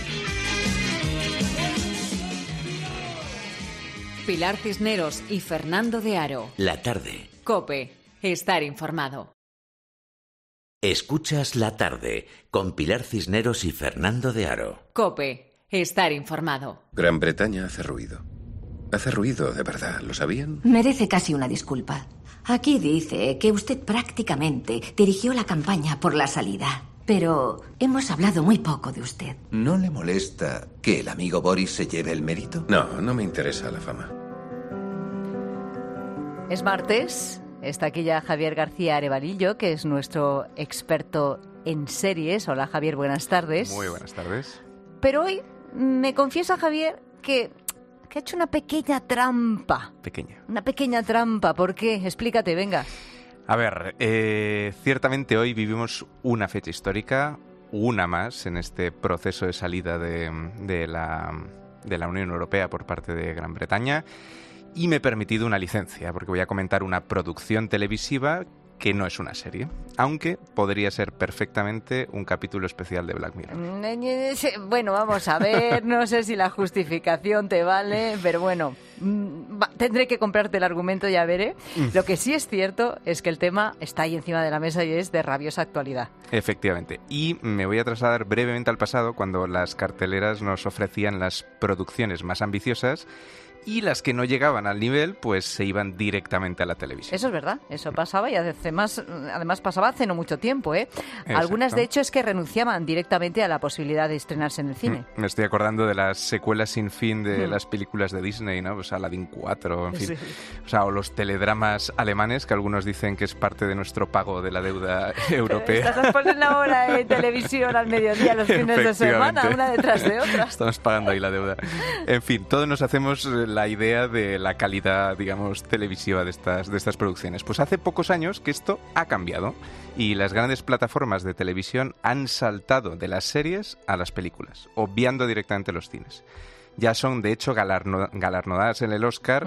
Pilar Cisneros y Fernando de Aro. La tarde. COPE. Estar informado. Escuchas La tarde con Pilar Cisneros y Fernando de Aro. COPE. Estar informado. Gran Bretaña hace ruido. Hace ruido, de verdad. ¿Lo sabían? Merece casi una disculpa. Aquí dice que usted prácticamente dirigió la campaña por la salida. Pero hemos hablado muy poco de usted. ¿No le molesta que el amigo Boris se lleve el mérito? No, no me interesa la fama. Es martes, está aquí ya Javier García Arevadillo, que es nuestro experto en series. Hola Javier, buenas tardes. Muy buenas tardes. Pero hoy me confiesa Javier que ha hecho una pequeña trampa. Una pequeña trampa. ¿Por qué? Explícate, venga. A ver, ciertamente hoy vivimos una fecha histórica, una más en este proceso de salida de la Unión Europea por parte de Gran Bretaña, y me he permitido una licencia, porque voy a comentar una producción televisiva que no es una serie, aunque podría ser perfectamente un capítulo especial de Black Mirror. Bueno, vamos a ver, no sé si la justificación te vale, pero bueno, tendré que comprarte el argumento, ya veré. Lo que sí es cierto es que el tema está ahí encima de la mesa y es de rabiosa actualidad. Efectivamente, y me voy a trasladar brevemente al pasado, cuando las carteleras nos ofrecían las producciones más ambiciosas, y las que no llegaban al nivel, pues se iban directamente a la televisión. Eso es verdad, eso pasaba, y además pasaba hace no mucho tiempo, ¿eh? Algunas, de hecho, es que renunciaban directamente a la posibilidad de estrenarse en el cine. Me estoy acordando de las secuelas sin fin de las películas de Disney, ¿no? Pues Aladdin 4, en fin. Sí. O sea, o los teledramas alemanes, que algunos dicen que es parte de nuestro pago de la deuda europea. Estás poniendo ahora en televisión al mediodía, los fines de semana, una detrás de otra. Estamos pagando ahí la deuda. En fin, todos nos hacemos la idea de la calidad, digamos, televisiva de estas producciones. Pues hace pocos años que esto ha cambiado, y las grandes plataformas de televisión han saltado de las series a las películas, obviando directamente los cines. Ya son, de hecho, galardonadas en el Oscar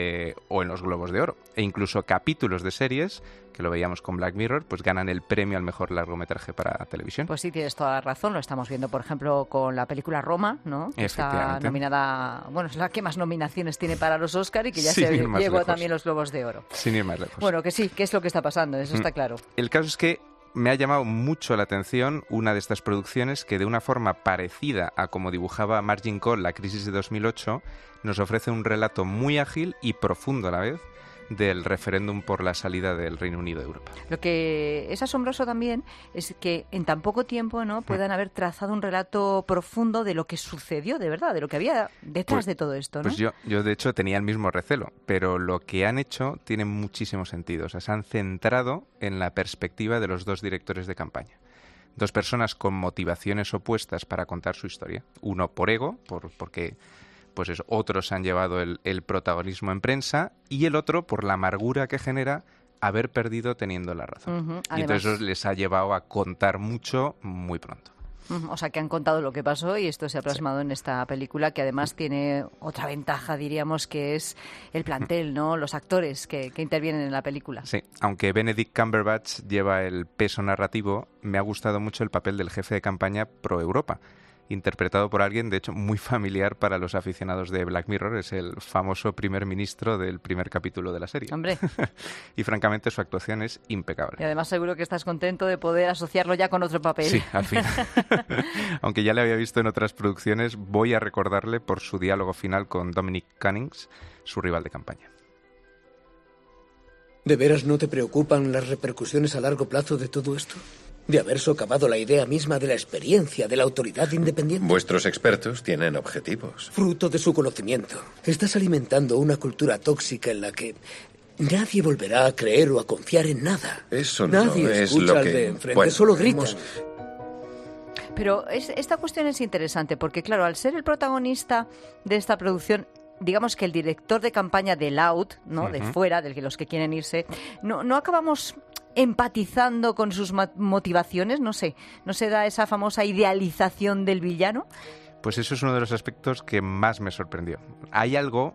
o en los Globos de Oro. E incluso capítulos de series, que lo veíamos con Black Mirror, pues ganan el premio al mejor largometraje para televisión. Pues sí, tienes toda la razón. Lo estamos viendo, por ejemplo, con la película Roma, ¿no? Está nominada... Bueno, es la que más nominaciones tiene para los Oscar y que ya se llevó también los Globos de Oro. Sin ir más lejos. Bueno, que sí, que es lo que está pasando, eso está claro. El caso es que me ha llamado mucho la atención una de estas producciones que, de una forma parecida a como dibujaba Margin Call la crisis de 2008, nos ofrece un relato muy ágil y profundo a la vez del referéndum por la salida del Reino Unido de Europa. Lo que es asombroso también es que en tan poco tiempo, ¿no?, puedan haber trazado un relato profundo de lo que sucedió de verdad, de lo que había detrás de todo esto, ¿no? Pues yo de hecho tenía el mismo recelo, pero lo que han hecho tiene muchísimo sentido. O sea, se han centrado en la perspectiva de los dos directores de campaña. Dos personas con motivaciones opuestas para contar su historia. Uno por ego, porque pues otros han llevado el protagonismo en prensa, y el otro por la amargura que genera haber perdido teniendo la razón. Y entonces eso les ha llevado a contar mucho muy pronto. O sea, que han contado lo que pasó, y esto se ha plasmado en esta película, que además tiene otra ventaja, diríamos, que es el plantel, ¿no? Los actores que intervienen en la película. Sí, aunque Benedict Cumberbatch lleva el peso narrativo, me ha gustado mucho el papel del jefe de campaña pro Europa. interpretado por alguien, de hecho, muy familiar para los aficionados de Black Mirror. Es el famoso primer ministro del primer capítulo de la serie. Hombre. Y francamente su actuación es impecable. Y además seguro que estás contento de poder asociarlo ya con otro papel. Sí, al fin. Aunque ya le había visto en otras producciones, voy a recordarle por su diálogo final con Dominic Cummings, su rival de campaña. ¿De veras no te preocupan las repercusiones a largo plazo de todo esto? ¿De haber socavado la idea misma de la experiencia, de la autoridad independiente? Vuestros expertos tienen objetivos. Fruto de su conocimiento. Estás alimentando una cultura tóxica en la que nadie volverá a creer o a confiar en nada. Eso no nadie es escucha lo al que... de enfrente, solo gritan. Pero esta cuestión es interesante porque, claro, al ser el protagonista de esta producción, digamos que el director de campaña del out, ¿no? De fuera, de los que quieren irse, no acabamos empatizando con sus motivaciones, no sé, ¿no se da esa famosa idealización del villano? Pues eso es uno de los aspectos que más me sorprendió. Hay algo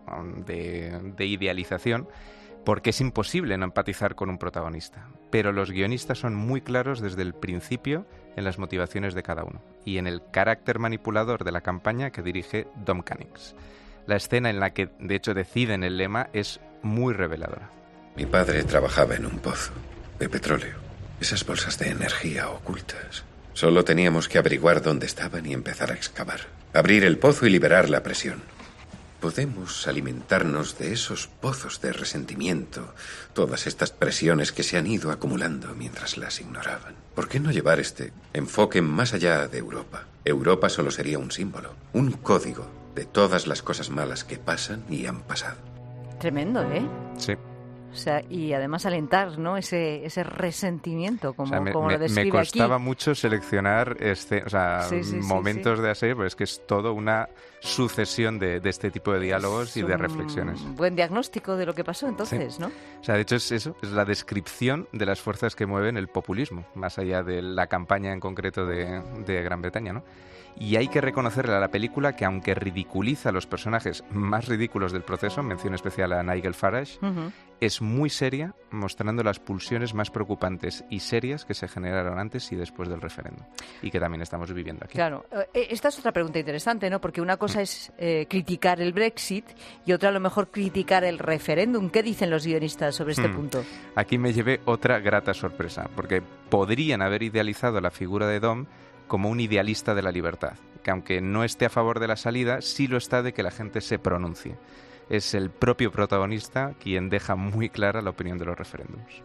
de idealización porque es imposible no empatizar con un protagonista, pero los guionistas son muy claros desde el principio en las motivaciones de cada uno y en el carácter manipulador de la campaña que dirige Dom Cummings. La escena en la que, de hecho, deciden el lema es muy reveladora. Mi padre trabajaba en un pozo de petróleo. Esas bolsas de energía ocultas. Solo teníamos que averiguar dónde estaban y empezar a excavar. Abrir el pozo y liberar la presión. Podemos alimentarnos de esos pozos de resentimiento, todas estas presiones que se han ido acumulando mientras las ignoraban. ¿Por qué no llevar este enfoque más allá de Europa? Europa solo sería un símbolo, un código de todas las cosas malas que pasan y han pasado. Tremendo, ¿eh? Sí. O sea, y además alentar, ¿no? Ese resentimiento, como lo describe aquí. Me costaba mucho seleccionar momentos de la serie, pero es que es todo una sucesión de este tipo de diálogos y de reflexiones. Buen diagnóstico de lo que pasó entonces, ¿no? O sea, de hecho es eso, es la descripción de las fuerzas que mueven el populismo, más allá de la campaña en concreto de Gran Bretaña, ¿no? Y hay que reconocerle a la película que, aunque ridiculiza a los personajes más ridículos del proceso, mención especial a Nigel Farage, es muy seria, mostrando las pulsiones más preocupantes y serias que se generaron antes y después del referéndum, y que también estamos viviendo aquí. Claro, esta es otra pregunta interesante, ¿no? Porque una cosa es criticar el Brexit y otra a lo mejor criticar el referéndum. ¿Qué dicen los guionistas sobre este punto? Aquí me llevé otra grata sorpresa, porque podrían haber idealizado la figura de Dom como un idealista de la libertad, que aunque no esté a favor de la salida, sí lo está de que la gente se pronuncie. Es el propio protagonista quien deja muy clara la opinión de los referéndums.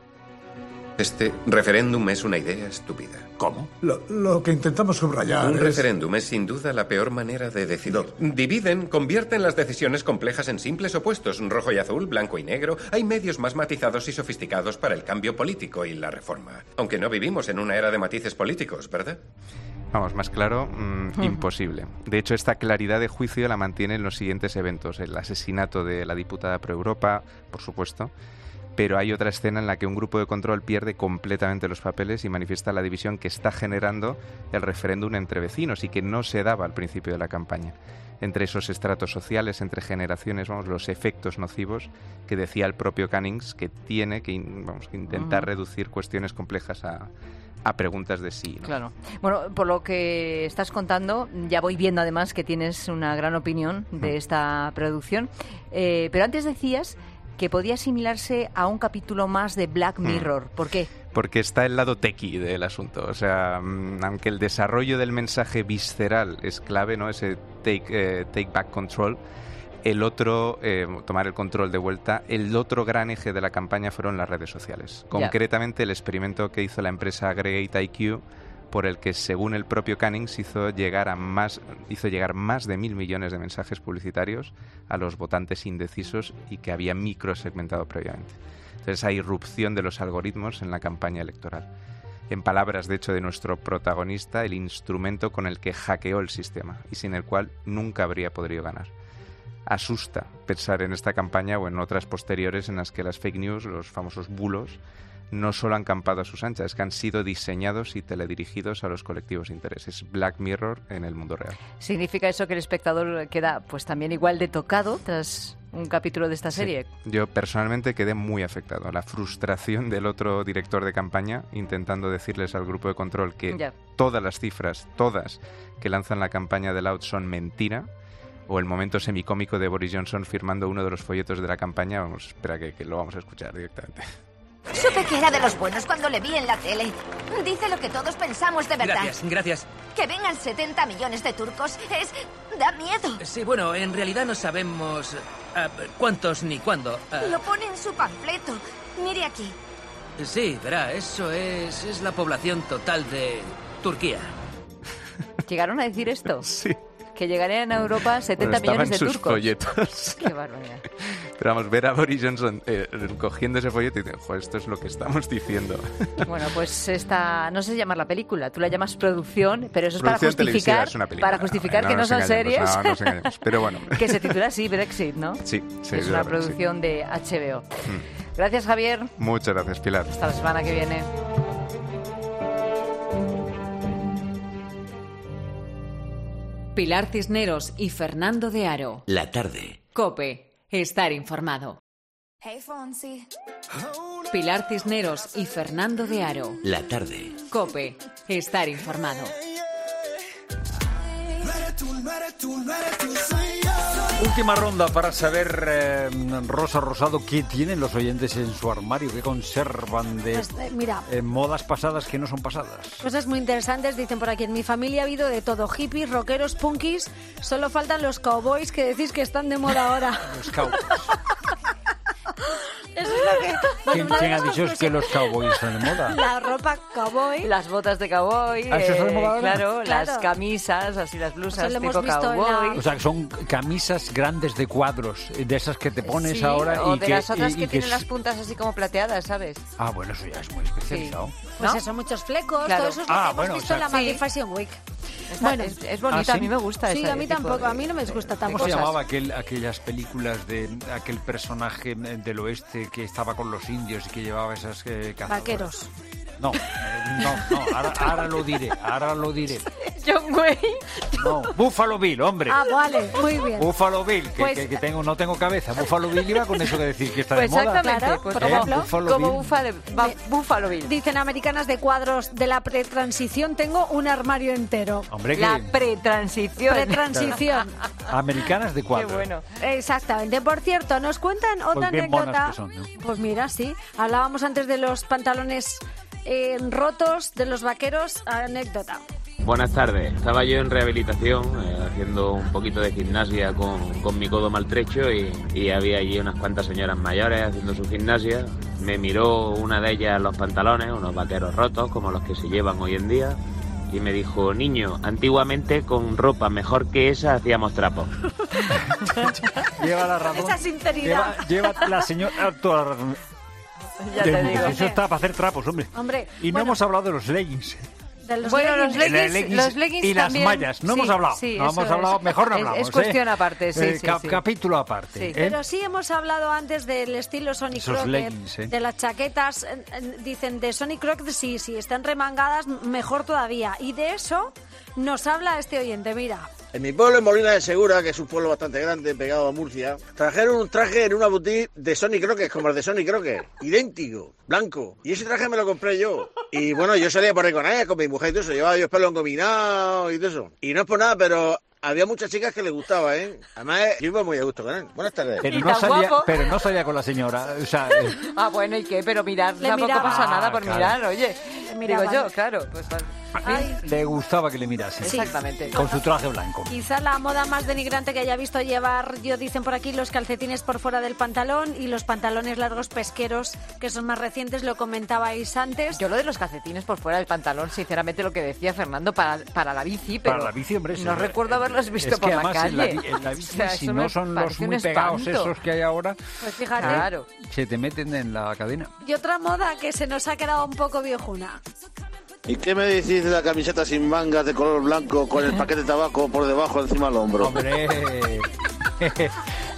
Este referéndum es una idea estúpida. ¿Cómo? Lo que intentamos subrayar Un referéndum es sin duda la peor manera de decidir. Dividen, convierten las decisiones complejas en simples opuestos, rojo y azul, blanco y negro. Hay medios más matizados y sofisticados para el cambio político y la reforma. Aunque no vivimos en una era de matices políticos, ¿verdad? Vamos, más claro, imposible. De hecho, esta claridad de juicio la mantienen los siguientes eventos. El asesinato de la diputada pro Europa, por supuesto. Pero hay otra escena en la que un grupo de control pierde completamente los papeles y manifiesta la división que está generando el referéndum entre vecinos y que no se daba al principio de la campaña. Entre esos estratos sociales, entre generaciones, los efectos nocivos que decía el propio Cummings que tiene que intentar reducir cuestiones complejas a preguntas de sí, ¿no? Claro. Bueno, por lo que estás contando, ya voy viendo además que tienes una gran opinión de esta producción. Pero antes decías que podía asimilarse a un capítulo más de Black Mirror. ¿Por qué? Porque está el lado tequi del asunto. O sea, aunque el desarrollo del mensaje visceral es clave, ¿no? Ese take back control, el otro, tomar el control de vuelta, el otro gran eje de la campaña fueron las redes sociales. Concretamente, el experimento que hizo la empresa Aggregate IQ, por el que, según el propio Cummings, hizo llegar más de 1.000 millones de mensajes publicitarios a los votantes indecisos y que había microsegmentado previamente. Entonces, hay irrupción de los algoritmos en la campaña electoral. En palabras, de hecho, de nuestro protagonista, el instrumento con el que hackeó el sistema y sin el cual nunca habría podido ganar. Asusta pensar en esta campaña o en otras posteriores en las que las fake news, los famosos bulos, no solo han campado a sus anchas, es que han sido diseñados y teledirigidos a los colectivos de interés. Es Black Mirror en el mundo real. ¿Significa eso que el espectador queda pues también igual de tocado tras un capítulo de esta serie? Sí. Yo personalmente quedé muy afectado. La frustración del otro director de campaña intentando decirles al grupo de control que todas las cifras, todas, que lanzan la campaña de Loud son mentira, o el momento semicómico de Boris Johnson firmando uno de los folletos de la campaña. Vamos, espera que lo vamos a escuchar directamente. Supe que era de los buenos cuando le vi en la tele. Dice lo que todos pensamos de verdad. Gracias. Que vengan 70 millones de turcos da miedo. Sí, bueno, en realidad no sabemos cuántos ni cuándo. Lo pone en su panfleto. Mire aquí. Sí, verá, eso es la población total de Turquía. ¿Llegaron a decir esto? Sí. Que llegarían a Europa 70 millones de turcos. Estaban sus folletos. Qué barbaridad. Pero vamos, ver a Boris Johnson cogiendo ese folleto y diciendo, joder, esto es lo que estamos diciendo. Bueno, pues esta, no sé llamarla película, tú la llamas producción, pero eso es producción para justificar que no son series. No nos engañemos, pero bueno. Que se titula así, Brexit, ¿no? Sí. Es una producción de HBO. Gracias, Javier. Muchas gracias, Pilar. Hasta la semana que viene. Pilar Cisneros y Fernando de Aro. La tarde. COPE. Estar informado. Pilar Cisneros y Fernando de Aro. La tarde. COPE. Estar informado. Última ronda para saber, Rosa Rosado, qué tienen los oyentes en su armario, qué conservan de pues, mira, modas pasadas que no son pasadas. Cosas muy interesantes, dicen por aquí. En mi familia ha habido de todo, hippies, rockeros, punkis, solo faltan los cowboys que decís que están de moda ahora. Los cowboys. Eso es lo que... ¿Quién ha dicho que los cowboys están de moda? La ropa cowboy. Las botas de cowboy. ¿Eso está de moda ahora? Claro, las camisas, así las blusas tipo cowboy. O sea, que son camisas grandes de cuadros, de esas que te pones ahora. O de las otras que tienen las puntas así como plateadas, ¿sabes? Ah, bueno, eso ya es muy especializado. Sí. Pues eso, muchos flecos, todo eso es lo que hemos visto en la Madrid Fashion Week. Bueno, es bonita, a mí me gusta. Sí, a mí tampoco, a mí no me gusta tan ¿Cómo se llamaba aquellas películas de aquel personaje del oeste que estaba con los indios y que llevaba esas cazadoras? Vaqueros. No, ahora lo diré. John Wayne. No, Buffalo Bill, hombre. Ah, vale, muy bien. Buffalo Bill, que no tengo cabeza. Buffalo Bill iba con eso de decir que está de moda. Exactamente, claro, pues como Buffalo Bill. Dicen americanas de cuadros de la pretransición, tengo un armario entero. Hombre, la pretransición. Americanas de cuadros. Qué bueno. Exactamente. Por cierto, nos cuentan otra anécdota. Son, ¿no? Pues mira, sí. Hablábamos antes de los pantalones rotos, de los vaqueros. Anécdota. Buenas tardes. Estaba yo en rehabilitación haciendo un poquito de gimnasia con mi codo maltrecho y había allí unas cuantas señoras mayores haciendo su gimnasia. Me miró una de ellas los pantalones, unos vaqueros rotos como los que se llevan hoy en día, y me dijo: niño, antiguamente con ropa mejor que esa hacíamos trapos. Lleva la razón. Esa sinceridad. Lleva la señora toda la razón. Ya te digo. Eso está para hacer trapos, hombre. Y no hemos hablado de los leggings. Los leggings y también, las mallas. No hemos hablado. Sí, no hemos hablado. Mejor no hablamos. Es cuestión aparte, sí. Capítulo aparte. Pero sí hemos hablado antes del estilo Sonny Crockett, de las chaquetas. Dicen de Sonny Crockett, sí, están remangadas, mejor todavía. Y de eso nos habla este oyente, mira. En mi pueblo, en Molina de Segura, que es un pueblo bastante grande, pegado a Murcia, trajeron un traje en una boutique de Sonny Crockett, como el de Sonny Crockett, idéntico, blanco. Y ese traje me lo compré yo. Y bueno, yo salía por ahí con ella, con mi mujer y todo eso, llevaba yo el pelo engominado y todo eso. Y no es por nada, pero había muchas chicas que les gustaba, ¿eh? Además, yo iba muy a gusto con él. Buenas tardes. Pero no salía con la señora, o sea... bueno, ¿y qué? Pero mirar, tampoco pasa nada por mirar, oye. Digo yo, claro, pues... Le gustaba que le mirase. Sí. Exactamente. Con su traje blanco. Quizá la moda más denigrante que haya visto llevar, dicen por aquí, los calcetines por fuera del pantalón y los pantalones largos pesqueros, que son más recientes, lo comentabais antes. Yo lo de los calcetines por fuera del pantalón, sinceramente lo que decía Fernando, para la bici, pero para la bici, hombre, no recuerdo haberlos visto por la calle. En la bici, si no son los muy pegados esos que hay ahora, pues fíjate, claro, se te meten en la cadena. Y otra moda que se nos ha quedado un poco viejuna. ¿Y qué me decís de la camiseta sin mangas de color blanco con el paquete de tabaco por debajo encima del hombro? Hombre,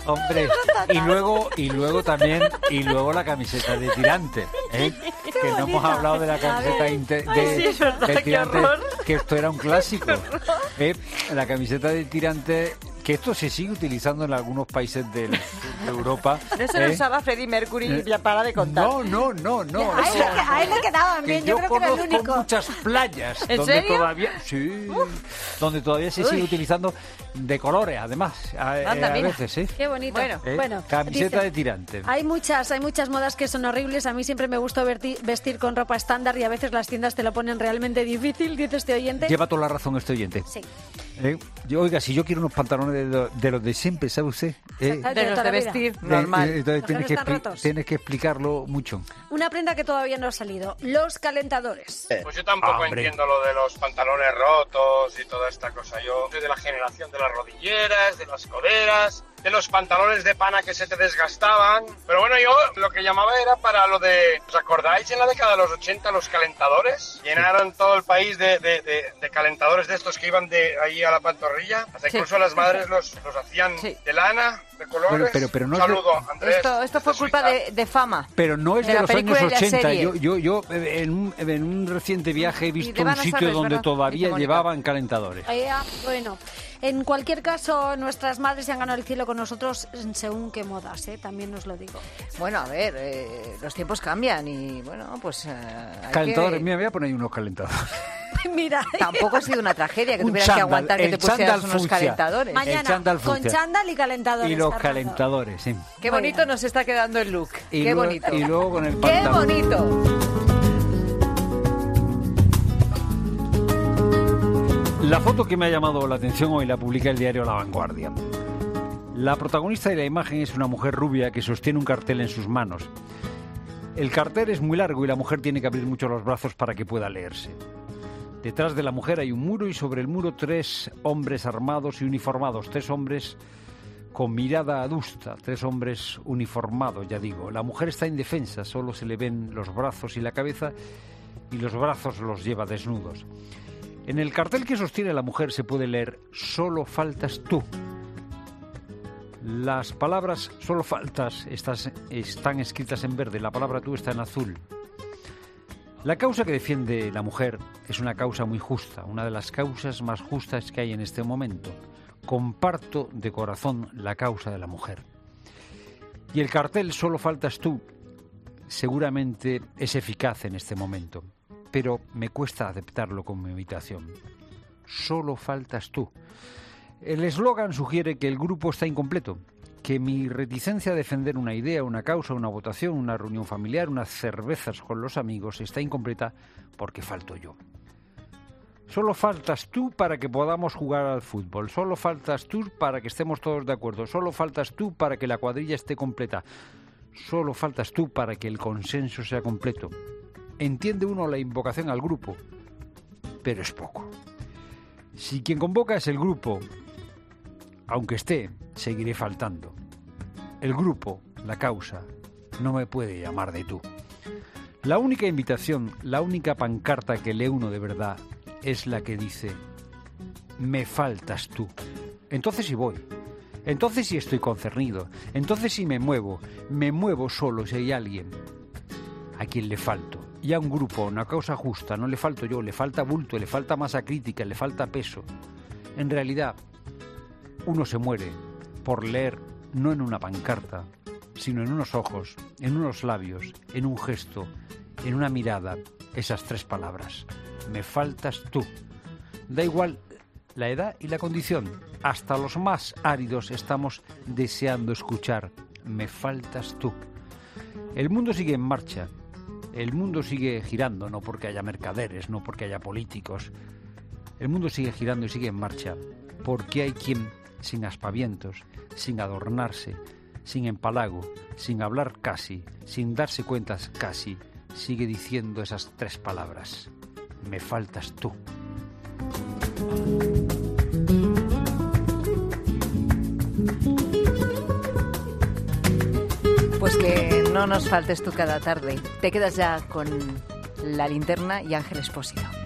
Hombre, y luego también, la camiseta de tirante, ¿eh? Que no hemos hablado de la camiseta de tirante, que esto era un clásico. La camiseta de tirante, que esto se sigue utilizando en algunos países de Europa. Eso lo usaba Freddie Mercury y ya para de contar. No. A él le quedaban bien, yo creo que era el único. Conozco muchas playas ¿En donde serio? donde todavía se sigue utilizando de colores, además, a veces, ¿sí? Qué bonito. Bueno, camiseta dice, de tirante. Hay muchas modas que son horribles. A mí siempre me gusta vestir con ropa estándar y a veces las tiendas te lo ponen realmente difícil, dice este oyente. Lleva toda la razón este oyente. Sí. Oiga, si yo quiero unos pantalones de los de siempre, ¿sabe usted? De los de vestir, normal. Entonces tienes que explicarlo mucho. Una prenda que todavía no ha salido, los calentadores. Pues yo tampoco entiendo lo de los pantalones rotos y toda esta cosa. Yo soy de la generación de las rodilleras, de las coderas, de los pantalones de pana que se te desgastaban. Pero bueno, yo lo que llamaba era para lo de... ¿Os acordáis en la década de los 80 los calentadores? Llenaron todo el país de calentadores de estos que iban de ahí a la pantorrilla. Hasta incluso las madres los hacían de lana, de colores. Pero no saludo, Andrés. Esto fue culpa de fama. Pero no es de los años 80. Yo en un reciente viaje he visto un sitio donde todavía llevaban calentadores. Bueno, en cualquier caso, nuestras madres se han ganado el cielo con nosotros según qué modas, también os lo digo. Bueno, a ver, los tiempos cambian y bueno, pues... calentadores, mira, voy a poner ahí unos calentadores. Mira. Tampoco ha sido una tragedia que tuvieras que aguantar que te pusieras unos calentadores. Mañana, con chándal y calentadores. Y los calentadores, sí. Qué bonito nos está quedando el look. Qué bonito. Y luego con el pantalón. ¡Qué bonito! La foto que me ha llamado la atención hoy la publica el diario La Vanguardia. La protagonista de la imagen es una mujer rubia que sostiene un cartel en sus manos. El cartel es muy largo y la mujer tiene que abrir mucho los brazos para que pueda leerse. Detrás de la mujer hay un muro y sobre el muro 3 hombres armados y uniformados, 3 hombres con mirada adusta, 3 hombres uniformados, ya digo. La mujer está indefensa, solo se le ven los brazos y la cabeza y los brazos los lleva desnudos. En el cartel que sostiene la mujer se puede leer «Solo faltas tú». Las palabras «solo faltas» están escritas en verde, la palabra «tú» está en azul. La causa que defiende la mujer es una causa muy justa, una de las causas más justas que hay en este momento. Comparto de corazón la causa de la mujer. Y el cartel «Solo faltas tú» seguramente es eficaz en este momento, pero me cuesta aceptarlo como invitación. Solo faltas tú. El eslogan sugiere que el grupo está incompleto, que mi reticencia a defender una idea, una causa, una votación, una reunión familiar, unas cervezas con los amigos está incompleta porque falto yo. Solo faltas tú para que podamos jugar al fútbol, solo faltas tú para que estemos todos de acuerdo, solo faltas tú para que la cuadrilla esté completa, solo faltas tú para que el consenso sea completo. Entiende uno la invocación al grupo, pero es poco. Si quien convoca es el grupo, aunque esté, seguiré faltando. El grupo, la causa, no me puede llamar de tú. La única invitación, la única pancarta que lee uno de verdad es la que dice «Me faltas tú». Entonces sí voy. Entonces sí estoy concernido. Entonces sí me muevo solo si hay alguien a quien le falto. Y a un grupo, una causa justa, no le falto yo, le falta bulto, le falta masa crítica, le falta peso. En realidad, uno se muere por leer no en una pancarta, sino en unos ojos, en unos labios, en un gesto, en una mirada, esas 3 palabras. Me faltas tú. Da igual la edad y la condición. Hasta los más áridos estamos deseando escuchar. Me faltas tú. El mundo sigue en marcha. El mundo sigue girando, no porque haya mercaderes, no porque haya políticos. El mundo sigue girando y sigue en marcha, porque hay quien, sin aspavientos, sin adornarse, sin empalago, sin hablar casi, sin darse cuentas casi, sigue diciendo esas 3 palabras. Me faltas tú. Pues que no nos faltes tú cada tarde. Te quedas ya con La Linterna y Ángel Expósito.